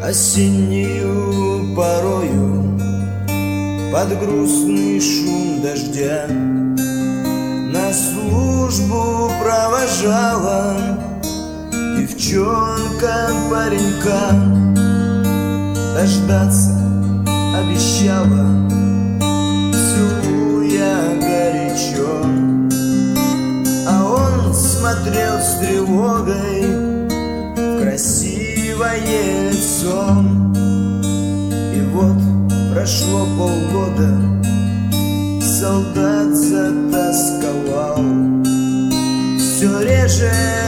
Осеннею порою под грустный шум дождя на службу провожала девчонка паренька. Дождаться обещала, целуя горячо, а он смотрел с тревогой в красивое лицо. И вот прошло полгода, солдат затасковал, все реже